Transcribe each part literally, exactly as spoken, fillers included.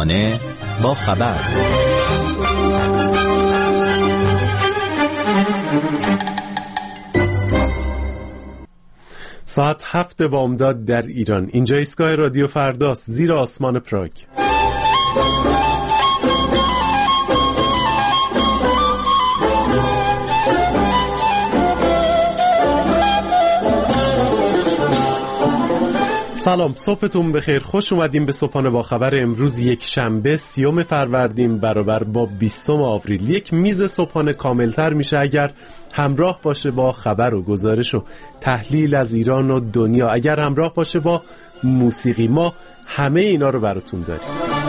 صبحانه با خبر. ساعت هفت بامداد در ایران. اینجا ایستگاه رادیو فرداست، زیر آسمان پراگ. سلام، صبحتون بخیر. خوش اومدیم به صبحانه با خبر امروز یک شنبه سیوم فروردین برابر با بیستم آوریل. یک میز صبحانه کاملتر میشه اگر همراه باشه با خبر و گزارش و تحلیل از ایران و دنیا، اگر همراه باشه با موسیقی. ما همه اینا رو براتون داریم.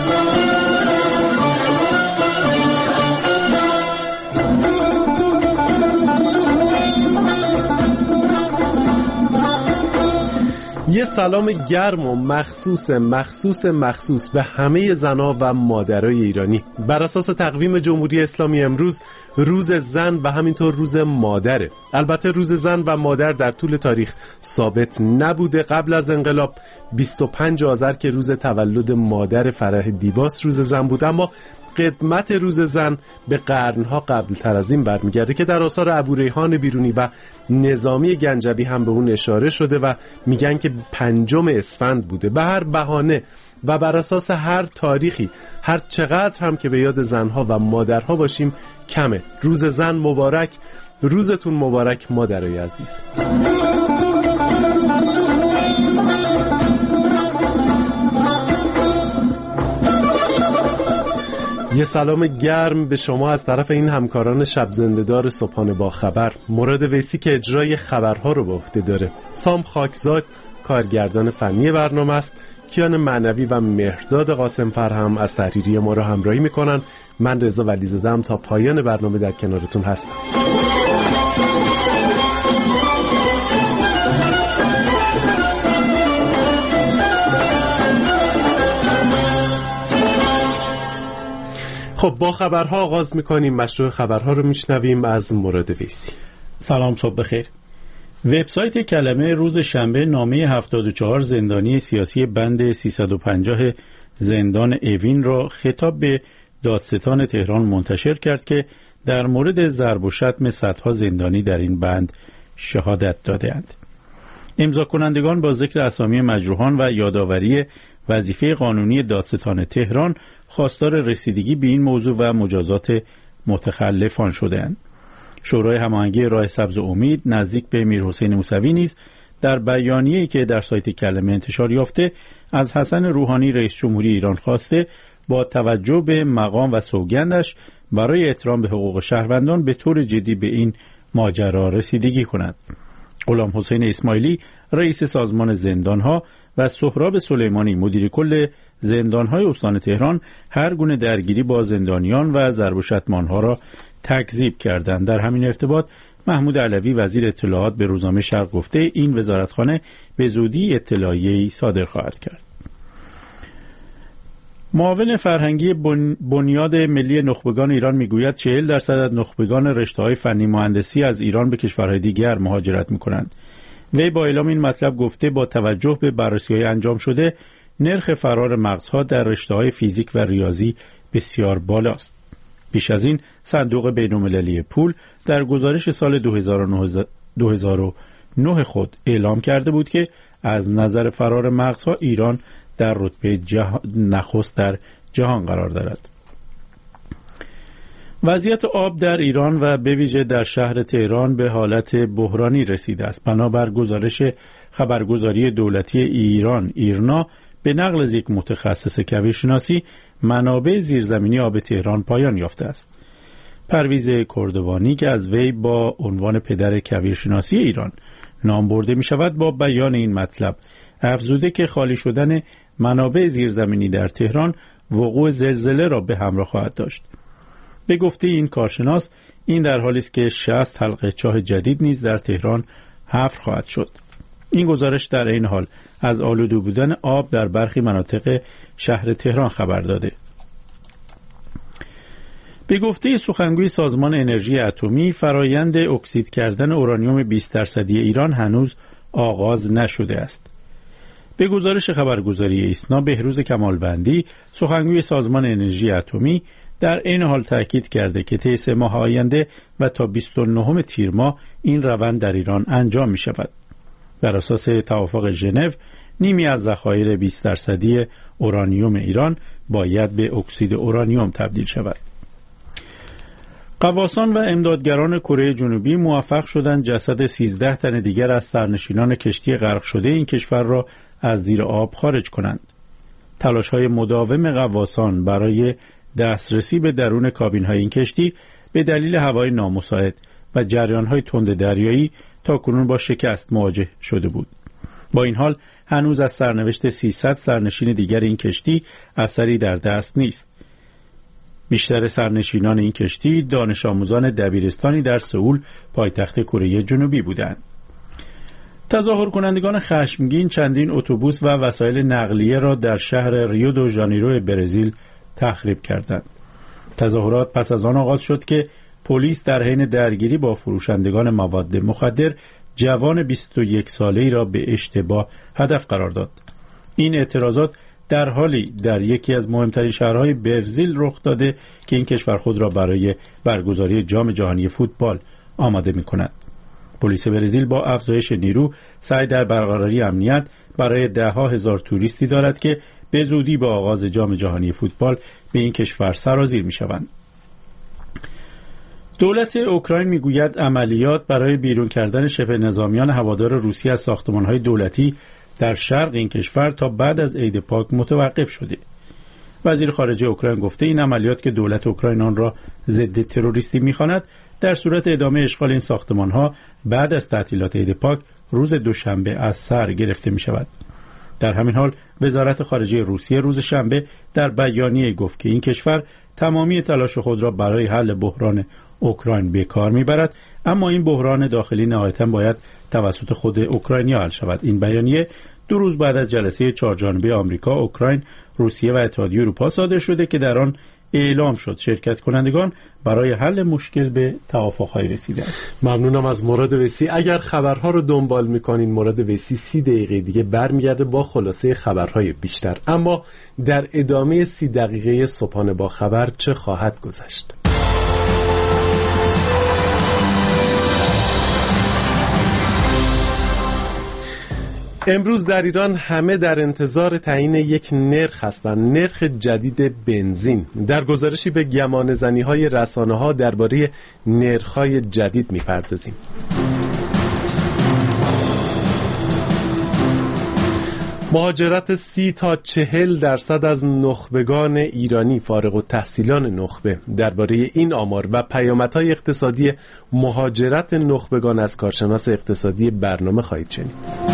یه سلام گرم و مخصوص مخصوص مخصوص به همه زنها و مادرای ایرانی. بر اساس تقویم جمهوری اسلامی امروز روز زن و همینطور روز مادره. البته روز زن و مادر در طول تاریخ ثابت نبوده. قبل از انقلاب بیست و پنج آذر که روز تولد مادر فرح دیباس روز زن بود، اما قدمت روز زن به قرنها قبل تر از این برمیگرده که در آثار ابوریحان بیرونی و نظامی گنجوی هم به اون اشاره شده و میگن که پنجم اسفند بوده. به هر بهانه و بر اساس هر تاریخی، هر چقدر هم که به یاد زنها و مادرها باشیم کمه. روز زن مبارک، روزتون مبارک مادرای عزیز. یه سلام گرم به شما از طرف این همکاران شب زنده‌دار صبحانه با خبر. مراد ویسی که اجرای خبرها رو به عهده داره، سام خاکزاد کارگردان فنی برنامه است، کیان معنوی و مهرداد قاسم فرهم از تحریری ما رو همراهی میکنن. من رضا ولیزاده‌ام تا پایان برنامه در کنارتون هستم. خب با خبرها آغاز میکنیم. مشروع خبرها رو میشنویم از مراد ویسی. سلام، صبح بخیر. وبسایت کلمه روز شنبه نامه هفتاد و چهار زندانی سیاسی بند سیصد و پنجاه زندان اوین را خطاب به دادستان تهران منتشر کرد که در مورد ضرب و شتم صدها زندانی در این بند شهادت داده‌اند. امضا کنندگان با ذکر اسامی مجروحان و یادآوری وظیفه قانونی دادستان تهران خواستار رسیدگی به این موضوع و مجازات متخلفان شده‌اند. شورای هماهنگی راه سبز امید نزدیک به میرحسین موسوی نیز در بیانیه‌ای که در سایت کلمه انتشار یافته از حسن روحانی رئیس جمهوری ایران خواسته با توجه به مقام و سوگندش برای احترام به حقوق شهروندان به طور جدی به این ماجرا رسیدگی کند. غلام حسین اسماعیلی رئیس سازمان زندانها و سهراب سلیمانی مدیر کل زندانهای استان تهران هر گونه درگیری با زندانیان و ضرب و شتم آنها را تکذیب کردند. در همین ارتباط محمود علوی وزیر اطلاعات به روزنامه شرق گفته این وزارتخانه به زودی اطلاعیه‌ای صادر خواهد کرد. معاون فرهنگی بنیاد ملی نخبگان ایران میگوید چهل درصد از نخبگان رشته‌های فنی مهندسی از ایران به کشورهای دیگر مهاجرت می‌کنند. وی با اعلام این مطلب گفته با توجه به بررسی‌های انجام شده نرخ فرار مغزها در رشته‌های فیزیک و ریاضی بسیار بالاست. پیش از این صندوق بین‌المللی پول در گزارش سال دو هزار و نه خود اعلام کرده بود که از نظر فرار مغزها ایران در رتبه جه... نخست در جهان قرار دارد. وضعیت آب در ایران و به ویژه در شهر تهران به حالت بحرانی رسیده است. بنابر گزارش خبرگزاری دولتی ایران ایرنا به نقل از یک متخصص کویرشناسی منابع زیرزمینی آب تهران پایان یافته است. پرویز کردوانی که از وی با عنوان پدر کویرشناسی ایران نام برده می شود با بیان این مطلب افزوده که خالی شدن منابع زیرزمینی در تهران وقوع زلزله را به همراه خواهد داشت. به گفته این کارشناس این در حالی است که شصت حلقه چاه جدید نیز در تهران حفر خواهد شد. این گزارش در این حال از آلوده بودن آب در برخی مناطق شهر تهران خبر داده. به گفته سخنگوی سازمان انرژی اتمی فرایند اکسید کردن اورانیوم بیست درصدی ایران هنوز آغاز نشده است. به گزارش خبرگزاری ایسنا، بهروز کمالبندی، سخنگوی سازمان انرژی اتمی، در این حال تاکید کرده که طی سه ماه آینده و تا بیست و نهم تیر ماه این روند در ایران انجام می شود. بر اساس توافق ژنو، نیمی از ذخایر بیست درصدی اورانیوم ایران باید به اکسید اورانیوم تبدیل شود. غواصان و امدادگران کره جنوبی موفق شدند جسد سیزده تن دیگر از سرنشینان کشتی غرق شده این کشور را از زیر آب خارج کنند. تلاش‌های مداوم غواصان برای دسترسی به درون کابین‌های این کشتی به دلیل هوای نامساعد و جریان‌های تند دریایی تاکنون با شکست مواجه شده بود. با این حال هنوز از سرنوشت سیصد سرنشین دیگر این کشتی اثری در دست نیست. بیشتر سرنشینان این کشتی دانش آموزان دبیرستانی در سئول، پایتخت کره جنوبی بودند. تظاهر کنندگان خشمگین چندین اتوبوس و وسایل نقلیه را در شهر ریو دو ژانیرو برزیل تخریب کردند. تظاهرات پس از آن آغاز شد که پلیس در حین درگیری با فروشندگان مواد مخدر جوان بیست و یک ساله‌ای را به اشتباه هدف قرار داد. این اعتراضات در حالی در یکی از مهمترین شهرهای برزیل رخ داده که این کشور خود را برای برگزاری جام جهانی فوتبال آماده می‌کند. پلیس برزیل با افزایش نیرو سعی در برقراری امنیت برای ده‌ها هزار توریستی دارد که به زودی با آغاز جام جهانی فوتبال به این کشور سرازیر می‌شوند. دولت اوکراین میگوید عملیات برای بیرون کردن شبه نظامیان هوادار روسیه از ساختمان‌های دولتی در شرق این کشور تا بعد از عید پاک متوقف شده. وزیر خارجه اوکراین گفته این عملیات که دولت اوکراین آن را ضد تروریستی می‌خواند، در صورت ادامه اشغال این ساختمان‌ها بعد از تعطیلات عید پاک روز دوشنبه از سر گرفته می‌شود. در همین حال وزارت خارجه روسیه روز شنبه در بیانیه گفت که این کشور تمامی تلاش خود را برای حل بحران اوکراین به کار می‌برد، اما این بحران داخلی نهایتاً باید توسط خود اوکراینیا حل شود. این بیانیه دو روز بعد از جلسه چهارجانبه آمریکا، اوکراین، روسیه و اتحادیه اروپا صادر شده که در آن اعلام شد شرکت کنندگان برای حل مشکل به توافق‌های رسیدند. ممنونم از مراد ویسی. اگر خبرها رو دنبال می‌کنین، مراد ویسی سی دقیقه دیگه برمیگرده با خلاصه خبرهای بیشتر. اما در ادامه سی دقیقه صبحانه با خبر چه خواهد گذشت؟ امروز در ایران همه در انتظار تعیین یک نرخ هستند، نرخ جدید بنزین. در گزارشی به گمانه‌زنی‌های رسانه‌ها درباره نرخ‌های جدید می‌پردازیم. مهاجرت سی تا چهل درصد از نخبگان ایرانی فارغ التحصیلان نخبه. درباره این آمار و پیامدهای اقتصادی مهاجرت نخبگان از کارشناس اقتصادی برنامه خواهید شنید.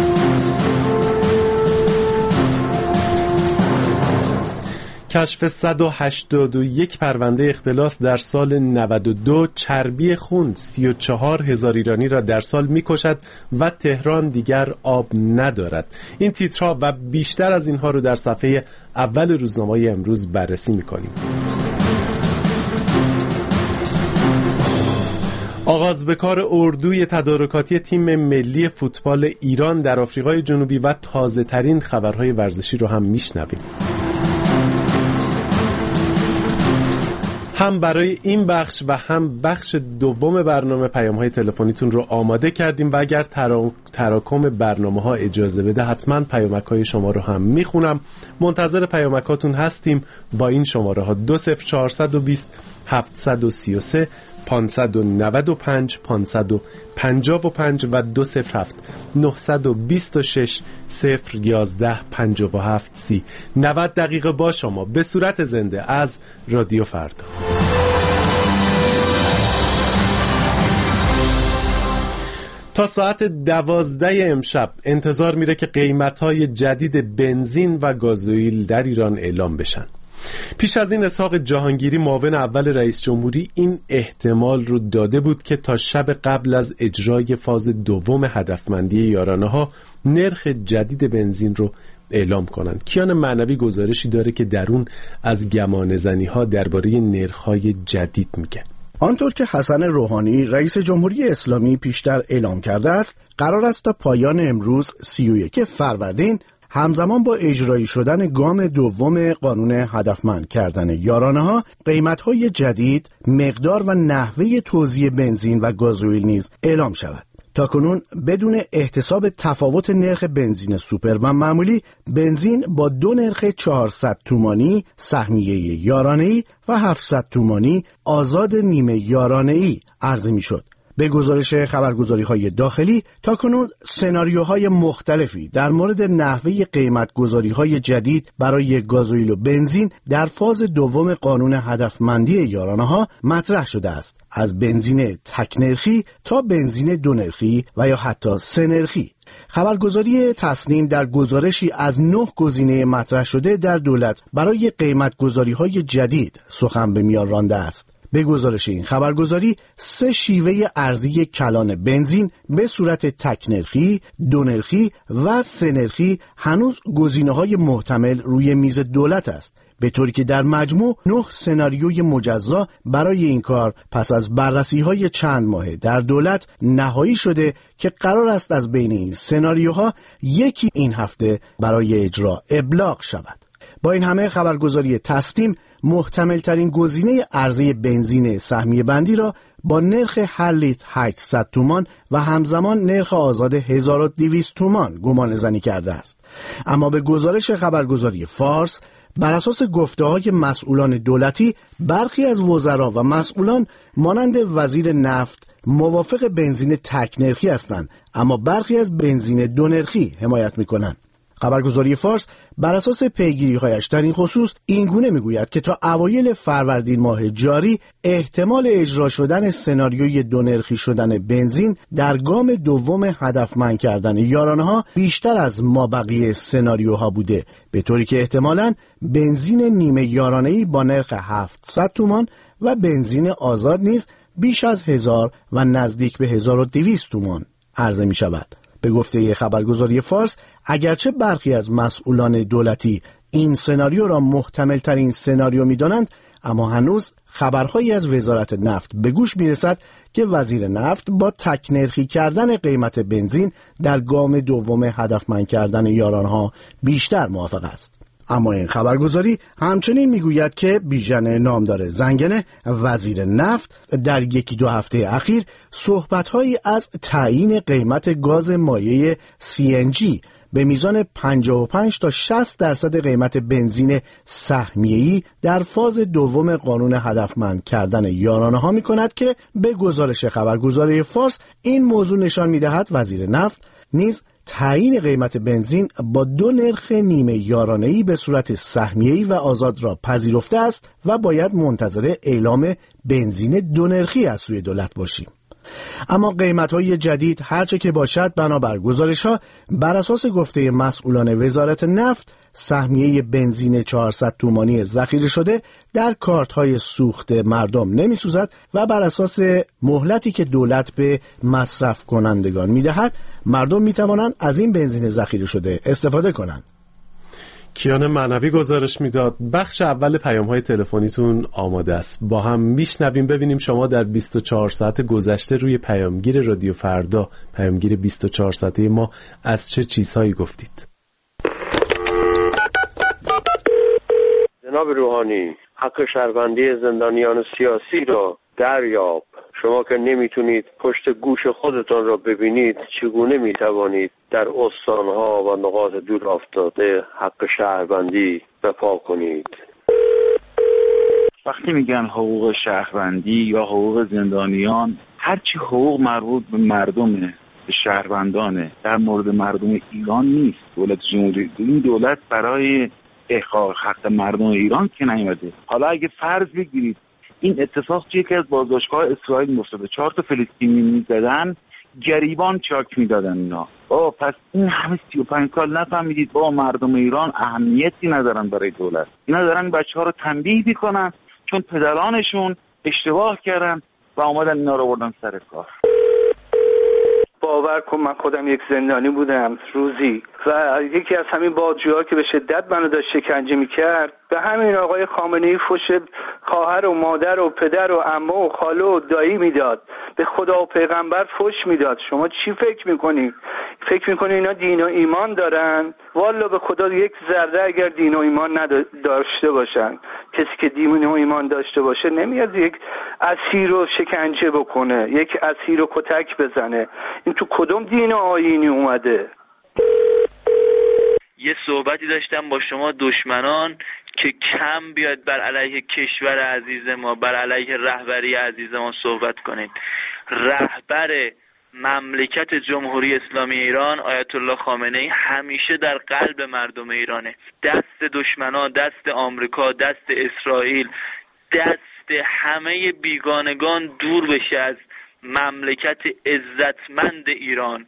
کشف صد و هشتاد و یک پرونده اختلاس در سال نود و دو، چربی خون سی و چهار هزار ایرانی را در سال می‌کشد و تهران دیگر آب ندارد. این تیترها و بیشتر از اینها رو در صفحه اول روزنامه امروز بررسی می‌کنیم. آغاز به کار اردوی تدارکاتی تیم ملی فوتبال ایران در آفریقای جنوبی و تازه‌ترین خبرهای ورزشی رو هم میشنویم. هم برای این بخش و هم بخش دوم برنامه پیام‌های تلفنیتون رو آماده کردیم و اگر ترا... تراکم برنامه‌ها اجازه بده حتما پیامک‌های شما رو هم میخونم. منتظر پیامکاتون هستیم با این شماره ها دو صفر چهارصد و بیست هفتصد و سی و سه پانصد و نود و پنج پانصد و پنجاه و پنج و دو صفر هفت نهصد و بیست و شش صفر یازده پنجاه و هفت سی. نود دقیقه با شما به صورت زنده از رادیو فردا. تا ساعت دوازده امشب انتظار میره که قیمت‌های جدید بنزین و گازوئیل در ایران اعلام بشن. پیش از این اسحاق جهانگیری معاون اول رئیس جمهوری این احتمال رو داده بود که تا شب قبل از اجرای فاز دوم هدفمندی یارانه‌ها نرخ جدید بنزین رو اعلام کنند. کیان معنوی گزارشی داره که در اون از گمانه‌زنی‌ها درباره نرخ‌های جدید میگه. آنطور که حسن روحانی رئیس جمهوری اسلامی پیشتر اعلام کرده است، قرار است تا پایان امروز سی و یک فروردین همزمان با اجرایی شدن گام دوم قانون هدفمند کردن یارانه‌ها، قیمت‌های جدید، مقدار و نحوه توزیع بنزین و گازوئیل نیز اعلام شود. تاکنون بدون احتساب تفاوت نرخ بنزین سوپر و معمولی، بنزین با دو نرخ چهارصد تومانی سهمیه یارانه‌ای و هفتصد تومانی آزاد نیمه یارانه‌ای عرضه می‌شد. به گزارش خبرگزاری‌های داخلی، تاکنون سناریوهای مختلفی در مورد نحوه قیمت‌گذاری‌های جدید برای گازوئیل و بنزین در فاز دوم قانون هدفمندی یارانه‌ها مطرح شده است، از بنزین تک نرخی تا بنزین دو نرخی و یا حتی سه نرخی. خبرگزاری تصنیم در گزارشی از نه گزینه مطرح شده در دولت برای قیمت‌گذاری‌های جدید سخن به میان رانده است. به گزارش این خبرگزاری، سه شیوه ارزی کلان بنزین به صورت تک نرخی، دو نرخی و سه نرخی هنوز گزینه‌های محتمل روی میز دولت است، به طوری که در مجموع نه سناریوی مجزا برای این کار پس از بررسی‌های چند ماهه در دولت نهایی شده که قرار است از بین این سناریوها یکی این هفته برای اجرا ابلاغ شود. با این همه خبرگزاری تصنیم محتمل ترین گزینه عرضه بنزین سهمیه بندی را با نرخ هر لیتر هشتصد تومان و همزمان نرخ آزاد هزار و دویست تومان گمان زنی کرده است. اما به گزارش خبرگزاری فارس، بر اساس گفته‌های مسئولان دولتی، برخی از وزرا و مسئولان مانند وزیر نفت موافق بنزین تک نرخی هستند، اما برخی از بنزین دو نرخی حمایت می‌کنند. خبرگزاری فارس بر اساس پیگیری‌هایش در این خصوص اینگونه میگوید که تا اوایل فروردین ماه جاری احتمال اجرا شدن سناریوی دو نرخی شدن بنزین در گام دوم هدفمند کردن یارانه‌ها بیشتر از مابقی سناریوها بوده، به طوری که احتمالاً بنزین نیمه یارانه‌ای با نرخ هفتصد تومان و بنزین آزاد نیز بیش از هزار و نزدیک به هزار و دویست تومان عرضه می شود. به گفته خبرگزاری فارس، اگرچه برخی از مسئولان دولتی این سناریو را محتمل ترین سناریو می دانند، اما هنوز خبرهایی از وزارت نفت به گوش می رسد که وزیر نفت با تک نرخی کردن قیمت بنزین در گام دوم هدفمند کردن یارانها بیشتر موافق است. اما این خبرگزاری همچنین میگوید که بیژن نامدار زنگنه، وزیر نفت، در یکی دو هفته اخیر صحبت‌هایی از تعیین قیمت گاز مایع سی ان جی به میزان پنجاه و پنج تا شصت درصد قیمت بنزین سهمیه‌ای در فاز دوم قانون هدفمند کردن یارانه‌ها می‌کند که به گزارش خبرگزاری فارس این موضوع نشان می‌دهد وزیر نفت نیز تعیین قیمت بنزین با دو نرخ نیمه یارانه‌ای به صورت سهمیه‌ای و آزاد را پذیرفته است و باید منتظر اعلام بنزین دو نرخی از سوی دولت باشیم. اما قیمت‌های جدید هرچه که باشد، بنابر گزارش‌ها بر اساس گفته مسئولان وزارت نفت، سهمیه بنزین چهارصد تومانی ذخیره شده در کارت‌های سوخت مردم نمی‌سوزد و بر اساس مهلتی که دولت به مصرف کنندگان می‌دهد، مردم می‌توانند از این بنزین ذخیره شده استفاده کنند. کیان معنوی گزارش میداد. بخش اول پیام‌های تلفنیتون آماده است، با هم میشنویم ببینیم شما در بیست و چهار ساعت گذشته روی پیامگیر رادیو فردا، پیامگیر بیست و چهار ساعته ما، از چه چیزهایی گفتید. جناب روحانی، حق شهروندی زندانیان سیاسی را دریاب. شما که نمیتونید پشت گوش خودتان را ببینید، چگونه میتوانید در استانها و نقاط دور افتاده حق شهروندی بپا کنید؟ وقتی میگن حقوق شهروندی یا حقوق زندانیان، هرچی حقوق مربوط به مردمه، به شهروندانه، در مورد مردم ایران نیست. دولت جمهوری این دولت برای احقاق حق مردم ایران که نیامده. حالا اگه فرض بگیرید این اتفاق توی یکی از بازداشتگاه اسرائیل می‌افتاد، چهار تا فلسطینی می‌زدن، گریبان چاک میدادن اینا. با پس این همه سی و پنج سال نفهمیدید با مردم ایران اهمیتی ندارن برای دولت. اینا دارن بچه‌ها رو تنبیه میکنن چون پدرانشون اشتباه کردن و اومدن اینا رو بردن سر کار. باور کن من خودم یک زندانی بودم روزی و یکی از همین بازجوها که به شدت منو داشت شکنجه میکرد به همین آقای خامنه‌ای فوش خواهر و مادر و پدر و عمه و خاله و دایی میداد، به خدا و پیغمبر فوش میداد. شما چی فکر میکنی؟ فکر میکنی اینا دین و ایمان دارن؟ والا به خدا یک ذره اگر دین و ایمان نداشته باشن، کسی که دین و ایمان داشته باشه نمیاد یک اسیر رو شکنجه بکنه، یک اسیر رو کتک بزنه. این تو کدوم دین و آیینی اومده؟ یه صحبتی داشتم با شما دشمنان که کم بیاد بر علیه کشور عزیز ما، بر علیه رهبری عزیز ما صحبت کنید. رهبر مملکت جمهوری اسلامی ایران آیت الله خامنه‌ای همیشه در قلب مردم ایرانه. دست دشمنان، دست آمریکا، دست اسرائیل، دست همه بیگانگان دور بشه از مملکت عزتمند ایران.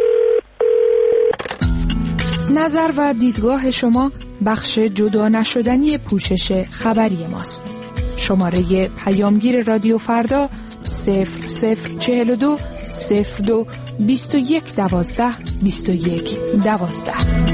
نظر و دیدگاه شما بخش جدا نشدنی پوشش خبری ماست. شماره پیامگیر رادیو فردا صفر صفر چهل و دو صفر دو بیست و یک دوازده بیست و یک دوازده.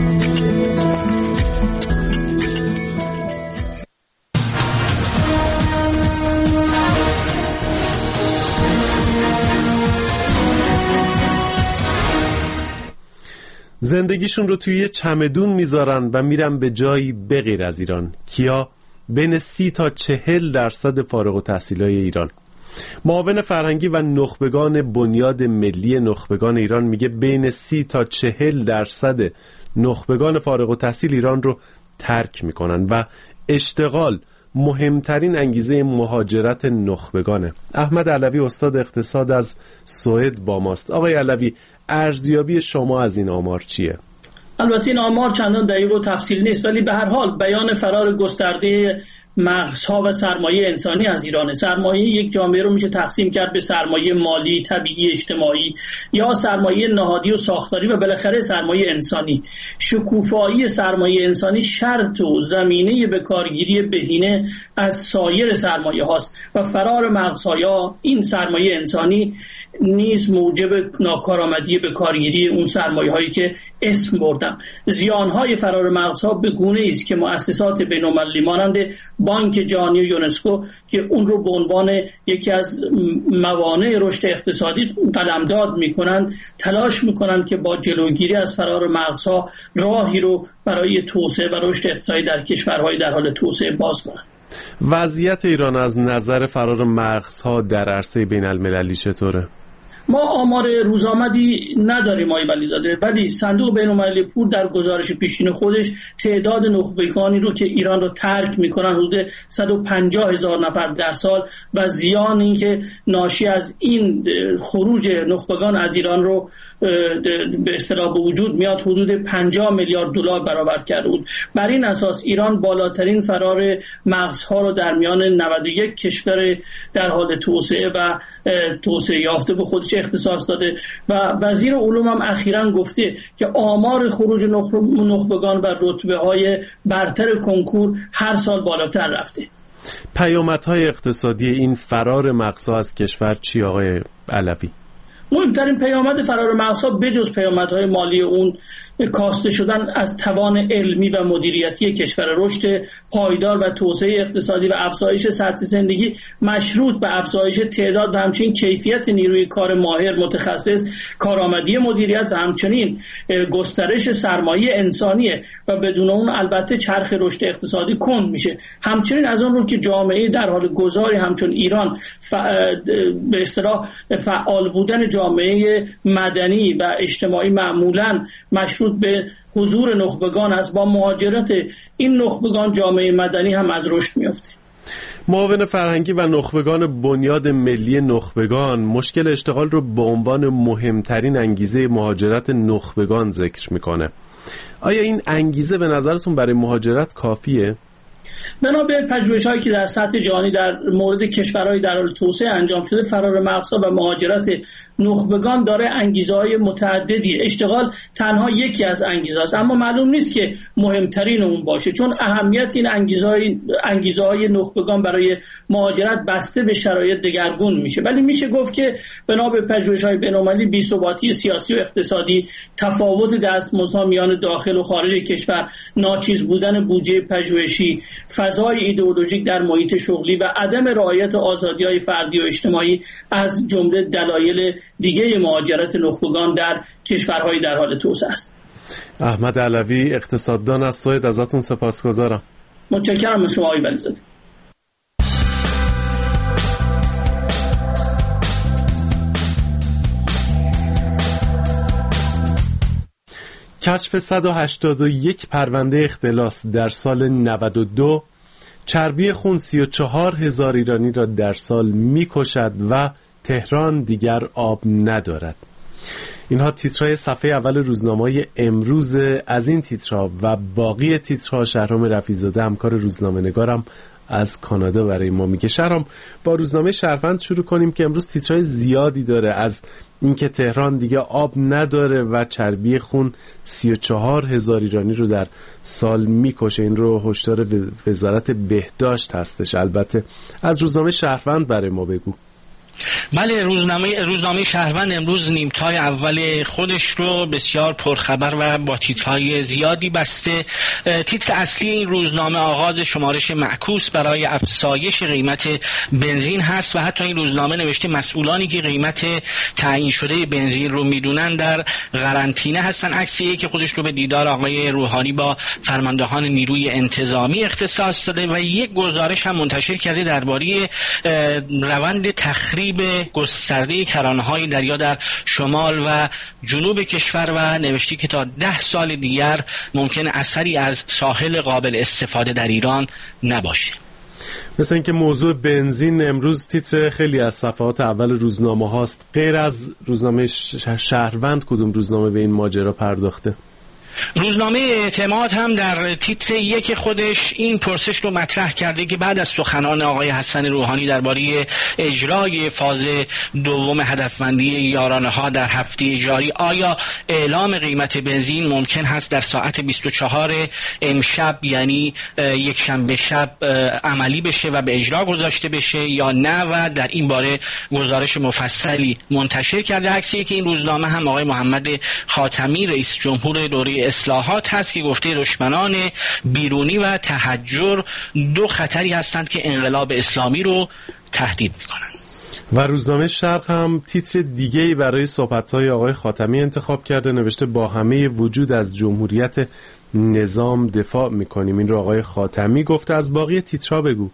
زندگیشون رو توی یه چمدون میذارن و میرن به جایی بغیر از ایران. کیا؟ بین سی تا چهل درصد فارغ التحصیلای ایران. معاون فرهنگی و نخبگان بنیاد ملی نخبگان ایران میگه بین سی تا چهل درصد نخبگان فارغ التحصیل ایران رو ترک میکنن و اشتغال مهمترین انگیزه مهاجرت نخبگانه. احمد علوی استاد اقتصاد از سوئد با ماست. آقای علوی، ارزیابی شما از این آمار چیه؟ البته این آمار چندان دقیق و تفصیلی نیست، ولی به هر حال بیان فرار گسترده مغزها و سرمایه انسانی از ایران. سرمایه یک جامعه رو میشه تقسیم کرد به سرمایه مالی، طبیعی، اجتماعی یا سرمایه نهادی و ساختاری و بالاخره سرمایه انسانی. شکوفایی سرمایه انسانی شرط و زمینه به کارگیری بهینه از سایر سرمایه هاست و فرار مغزها یا این سرمایه انسانی نیز موجب ناکارآمدی به کارگیری اون سرمایه هایی که اسم بردم. زیانهای فرار مغزها به گونه است که مؤسسات بین‌المللی مانند بانک جهانی و یونسکو که اون رو به عنوان یکی از موانع رشد اقتصادی قلمداد میکنند، تلاش میکنند که با جلوگیری از فرار مغزها راهی رو برای توسعه و رشد اقتصادی در کشورهای در حال توسعه باز کنند. وضعیت ایران از نظر فرار مغزها در عرصه بین‌المللی چطوره؟ ما آمار روزآمدی نداریم آقای ولیزاده، ولی صندوق بین‌المللی پول در گزارش پیشین خودش تعداد نخبگانی رو که ایران رو ترک میکنن حدود صد و پنجاه هزار نفر در سال و زیانی که ناشی از این خروج نخبگان از ایران رو به اصطلاح به وجود میاد حدود پنجاه میلیارد دلار برآورد کرده بود. بر این اساس ایران بالاترین فرار مغزها رو در میان نود و یک کشور در حال توسعه و توسعه یافته به خودش اختصاص داده و وزیر علوم هم اخیراً گفته که آمار خروج نخبگان و رتبه‌های برتر کنکور هر سال بالاتر رفته. پیامدهای اقتصادی این فرار مغزها از کشور چی آقای علوی؟ مهمترین پیامد فرار مغزها بجز پیامدهای مالی اون کاسته شدن از توان علمی و مدیریتی کشور، رشد پایدار و توسعه اقتصادی و افزایش سطح زندگی مشروط به افزایش تعداد و همچنین کیفیت نیروی کار ماهر متخصص، کارآمدی مدیریت و همچنین گسترش سرمایه انسانیه و بدون اون البته چرخ رشد اقتصادی کند میشه. همچنین از اون رو که جامعه در حال گذاری همچون ایران ف... به اصطلاح فعال بودن جامعه مدنی و اجتماعی معمولاً مشروط به حضور نخبگان است، با مهاجرت این نخبگان جامعه مدنی هم از رشد میفته. معاون فرهنگی و نخبگان بنیاد ملی نخبگان مشکل اشتغال رو به عنوان مهمترین انگیزه مهاجرت نخبگان ذکر میکنه. آیا این انگیزه به نظرتون برای مهاجرت کافیه؟ بنا به پژوهش‌هایی که در سطح جهانی در مورد کشورهای در حال توسعه انجام شده، فرار مغزها و مهاجرت نخبگان داره انگیزه‌های متعددی. اشتغال تنها یکی از انگیزه است، اما معلوم نیست که مهمترین اون باشه، چون اهمیت این انگیزه‌های انگیزه‌های نخبگان برای مهاجرت بسته به شرایط دگرگون میشه. ولی میشه گفت که بنا به پژوهش‌های بین‌المللی بی‌ثباتی سیاسی و اقتصادی، تفاوت دستمزدها میان داخل و خارج کشور، ناچیز بودن بودجه پژوهشی، فضای ایدئولوژیک در محیط شغلی و عدم رعایت آزادی‌های فردی و اجتماعی از جمله دلایل دیگه مهاجرت نخبگان در کشورهای در حال توسعه است. احمد علوی، اقتصاددان از سوئد، ازتون سپاسگزارم. متشکرم از شما آقای ولیزاده. کشف صد و هشتاد و یک پرونده اختلاس در سال نود و دو، چربی خون سی و چهار هزار ایرانی را در سال می‌کشد و تهران دیگر آب ندارد. اینها تیترهای صفحه اول روزنامه‌های امروز. از این تیترها و باقی تیترها شهرام رفیع‌زاده، همکار روزنامه نگارم از کانادا برای ما میگه. شهرام، با روزنامه شهروند شروع کنیم که امروز تیترهای زیادی داره از اینکه تهران دیگه آب نداره و چربی خون سی و چهار هزار ایرانی رو در سال میکشه. این رو هشدار وزارت بهداشت هستش. البته از روزنامه شهروند برای ما بگو. بله، روزنامه روزنامه شهروند امروز نیمتای اول خودش رو بسیار پرخبر و با تیترهای زیادی بسته. تیتر اصلی این روزنامه آغاز شمارش معکوس برای افزایش قیمت بنزین هست و حتی این روزنامه نوشته مسئولانی که قیمت تعیین شده بنزین رو میدونن در قرنطینه هستن. عکسی که خودش رو به دیدار آقای روحانی با فرماندهان نیروی انتظامی اختصاص داده و یک گزارش هم منتشر کرده درباره روند تخریب به گسترده کرانه‌های دریا در شمال و جنوب کشور و نوشتی که تا ده سال دیگر ممکن اثری از ساحل قابل استفاده در ایران نباشه. مثل اینکه موضوع بنزین امروز تیتر خیلی از صفحات اول روزنامه هاست. غیر از روزنامه شهروند کدوم روزنامه به این ماجرا پرداخته؟ روزنامه اعتماد هم در تیتر یک خودش این پرسش رو مطرح کرده که بعد از سخنان آقای حسن روحانی درباره اجرای فاز دوم هدفمندی یارانه ها در هفته جاری، آیا اعلام قیمت بنزین ممکن هست در ساعت بیست و چهار امشب یعنی یک شنبه شب عملی بشه و به اجرا گذاشته بشه یا نه، و در این باره گزارش مفصلی منتشر کرده. عکسی که این روزنامه هم آقای محمد خاتمی رئیس جمهور دوره اصلاحات هست که گفته دشمنان بیرونی و تحجر دو خطری هستند که انقلاب اسلامی رو تهدید میکنن. و روزنامه شرق هم تیتر دیگه‌ای برای صحبت‌های آقای خاتمی انتخاب کرده، نوشته با همه وجود از جمهوریت نظام دفاع میکنیم. این رو آقای خاتمی گفته. از باقی تیترها بگو.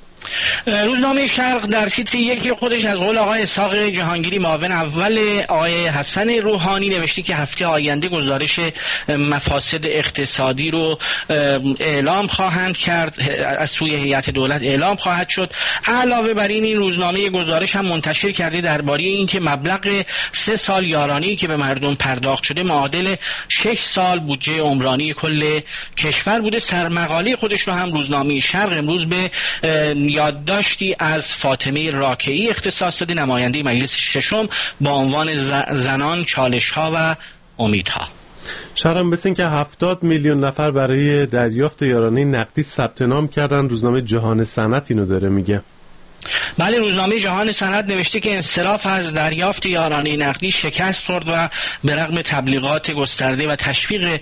روزنامه شرق در تیتر یکی خودش از قول آقای اسحاق جهانگیری معاون اول آقای حسن روحانی نوشته که هفته آینده گزارش مفاسد اقتصادی رو اعلام خواهند کرد، از سوی هیئت دولت اعلام خواهد شد. علاوه بر این این روزنامه گزارش هم منتشر کرده درباره اینکه مبلغ سه سال یارانه‌ای که به مردم پرداخت شده معادل شش سال بودجه عمرانی کل کشور بوده. سرمقاله خودش رو هم روزنامه شرق امروز به یادداشتی از فاطمه راکعی اختصاص داده، نماینده مجلس ششم، با عنوان زنان، چالش‌ها و امیدها. شهرام، بسین که هفتاد میلیون نفر برای دریافت یارانه نقدی ثبت نام کردن. روزنامه جهان صنعت اینو داره میگه. بله، روزنامه جهان صنعت نوشته که انصراف از دریافت یارانه نقدی شکست خورد و به رغم تبلیغات گسترده و تشویق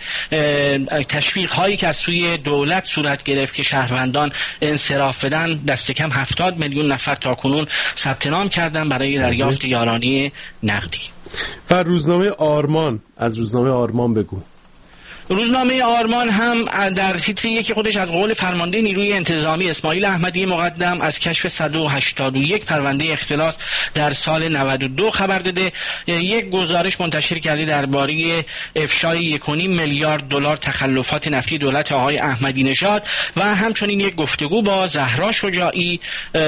تشویق هایی که از سوی دولت صورت گرفت که شهروندان انصراف بدن، دست کم هفتاد میلیون نفر تاکنون ثبت نام کردن برای دریافت یارانه نقدی. و روزنامه آرمان، از روزنامه آرمان بگو. روزنامه آرمان هم در تیتر یکی خودش از قول فرمانده نیروی انتظامی اسماعیل احمدی مقدم از کشف صد و هشتاد و یک پرونده اختلاس در سال نود و دو خبر داده. یک گزارش منتشر کرده درباره افشای یک و نیم میلیارد دلار تخلفات نفتی دولت آقای احمدی نژاد و همچنین یک گفتگو با زهرا شجاعی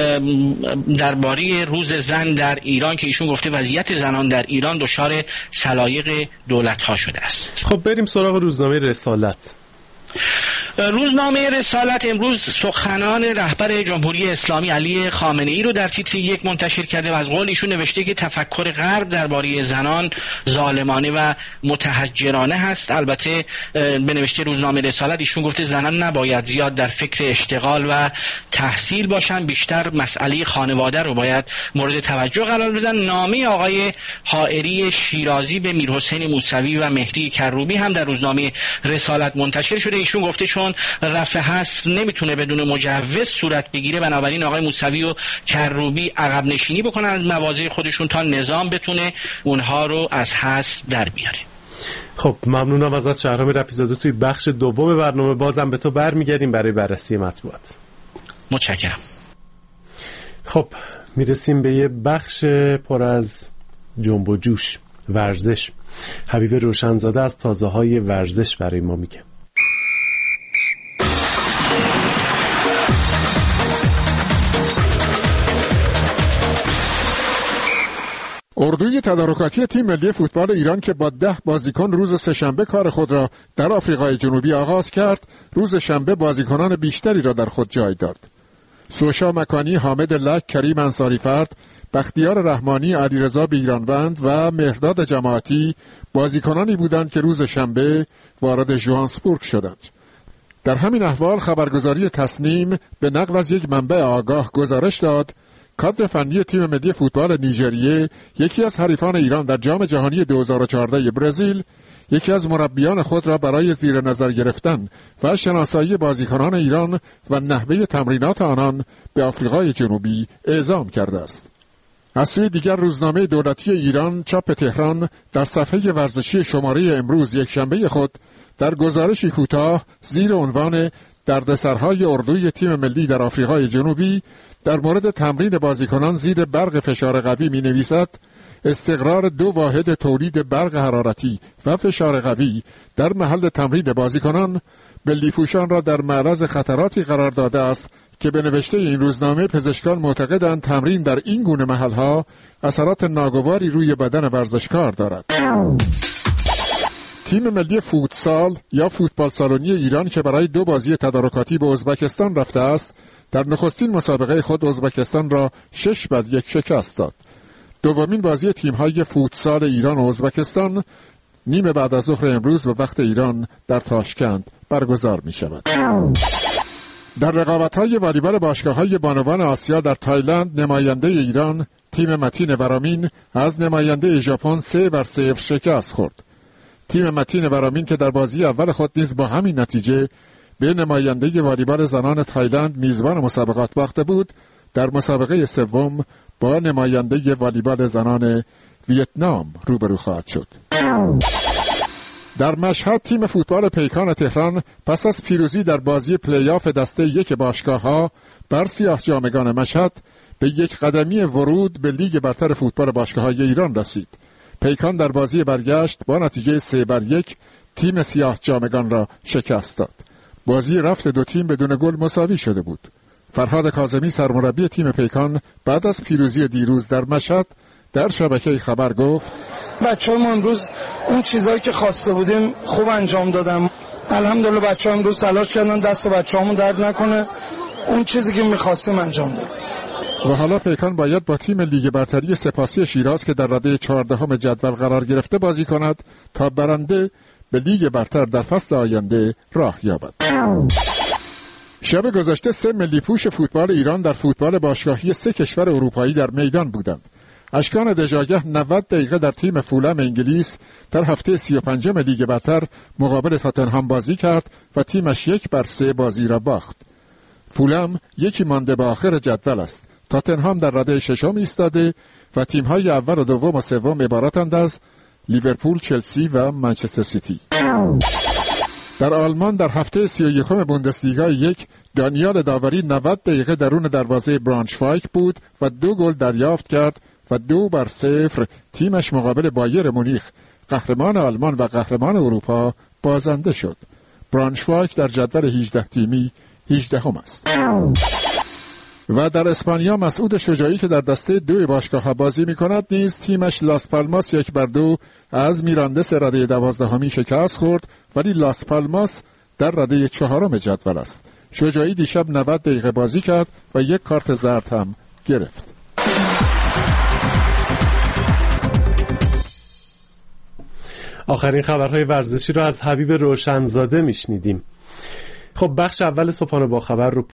درباره روز زن در ایران که ایشون گفته وضعیت زنان در ایران دچار سلایق دولت‌ها شده است. خب بریم سراغ روزنامه رسالت. روزنامه رسالت امروز سخنان رهبر جمهوری اسلامی علی خامنه ای رو در تیتر یک منتشر کرده و از قول ایشون نوشته که تفکر غرب درباره زنان ظالمانه و متحجرانه هست. البته به نوشته روزنامه رسالت ایشون گفته زنان نباید زیاد در فکر اشتغال و تحصیل باشن، بیشتر مسئله خانواده رو باید مورد توجه قرار بدن. نامه آقای حائری شیرازی به میرحسین موسوی و مهدی کروبی هم در روزنامه رسالت منتشر شده. ایشون گفته چون رفع حصر نمیتونه بدون مجوز صورت بگیره، بنابراین آقای موسوی و کروبی عقب نشینی بکنن از مواضع خودشون تا نظام بتونه اونها رو از حصر در بیاره. خب ممنونم ازت شهرام رفیع‌زاده. توی بخش دوم برنامه بازم به تو برمیگردیم برای بررسی مطبوعات. متشکرم. خب میرسیم به یه بخش پر از جنب و جوش، ورزش. حبیب روشنزاده از تازه های ورزش برای ما میگه. اردوی تدارکاتی تیم ملی فوتبال ایران که با ده بازیکن روز سه‌شنبه کار خود را در آفریقای جنوبی آغاز کرد، روز شنبه بازیکنان بیشتری را در خود جای داد. سوشا مکانی، حامد لک، کریم انصاری فرد، بختیار رحمانی، علیرضا بیرانوند و مهرداد جماعتی بازیکنانی بودند که روز شنبه وارد ژوهانسبورگ شدند. در همین احوال خبرگزاری تصنیم به نقل از یک منبع آگاه گزارش داد کادر فنی تیم ملی فوتبال نیجریه، یکی از حریفان ایران در جام جهانی دو هزار و چهارده برزیل، یکی از مربیان خود را برای زیر نظر گرفتن و شناسایی بازیکنان ایران و نحوه تمرینات آنان به آفریقای جنوبی اعزام کرده است. از سوی دیگر روزنامه دولتی ایران چاپ تهران در صفحه ورزشی شماره امروز یک شنبه خود در گزارشی کوتاه زیر عنوان دردسرهای اردوی تیم ملی در آفریقای جنوبی در مورد تمرین بازیکنان زیر برق فشار قوی می نویسد استقرار دو واحد تولید برق حرارتی و فشار قوی در محل تمرین بازیکنان بلیفوشان را در معرض خطراتی قرار داده است که به نوشته این روزنامه پزشکان معتقدند تمرین در این گونه محلها اثرات ناگواری روی بدن ورزشکار دارد. تیم ملی فوتسال یا فوتبال سالونی ایران که برای دو بازی تدارکاتی به ازبکستان رفته است، در نخستین مسابقه خود ازبکستان را شش بر یک شکست داد. دومین بازی تیم‌های فوتسال ایران و ازبکستان نیمه بعد از ظهر امروز به وقت ایران در تاشکند برگزار می‌شود. در رقابت‌های والیبال باشگاه‌های بانوان آسیا در تایلند نماینده ایران تیم متین ورامین از نماینده ژاپن سه بر صفر شکست خورد. تیم متین ورامین که در بازی اول خود نیز با همین نتیجه به نماینده والیبال زنان تایلند میزبان مسابقات باخته بود، در مسابقه سوم با نماینده والیبال زنان ویتنام روبرو خواهد شد. در مشهد تیم فوتبال پیکان تهران پس از پیروزی در بازی پلی‌آف دسته یک باشگاه‌ها بر سیاه‌جامگان مشهد به یک قدمی ورود به لیگ برتر فوتبال باشگاه‌های ایران رسید. پیکان در بازی برگشت با نتیجه سه بر یک تیم سیاه‌جامگان را شکست داد. بازی رفت دو تیم بدون گل مساوی شده بود. فرهاد کاظمی سرمربی تیم پیکان بعد از پیروزی دیروز در مشهد در شبکه خبر گفت بچه‌ها ما امروز اون چیزایی که خواسته بودیم خوب انجام دادم. الحمدلله بچه‌ها امروز تلاش کردن، دست بچه‌هامون درد نکنه. اون چیزی که می‌خواستیم انجام دادیم. و حالا پیکان باید با تیم لیگ برتری سپاسی شیراز که در رده چهاردهم جدول قرار گرفته بازی کند تا برنده به لیگ برتر در فصل آینده راه یابد. شب گذشته سه ملی پوش فوتبال ایران در فوتبال باشگاهی سه کشور اروپایی در میدان بودند. اشکان دژاگه نود دقیقه در تیم فولم انگلیس در هفته سی و پنجم لیگ برتر مقابل تاتنهام بازی کرد و تیمش یک بر سه بازی را باخت. فولم یکی مانده به آخر جدول است. تاتنهام در رده ششم ایستاده و تیم‌های اول و دوم و سوم عبارتند از لیورپول، چلسی و منچستر سیتی. در آلمان در هفته سی و یکم بوندسلیگا یک دانیال داوری نود دقیقه درون دروازه برانشوایک بود و دو گل دریافت کرد و دو بر صفر تیمش مقابل بایر مونیخ قهرمان آلمان و قهرمان اروپا بازنده شد. برانشوایک در جدول هجده تیمی هجدهم است. و در اسپانیا مسعود شجاعی که در دسته دو باشگاه بازی می کند نیز تیمش لاس پالماس یک بر دو از میراندس رده دوازدهمی شکست خورد، ولی لاس پالماس در رده چهارم جدول است. شجاعی دیشب نود دقیقه بازی کرد و یک کارت زرد هم گرفت. آخرین خبرهای ورزشی رو از حبیب روشنزاده میشنیدیم. خب بخش اول صبحانه با خبر رو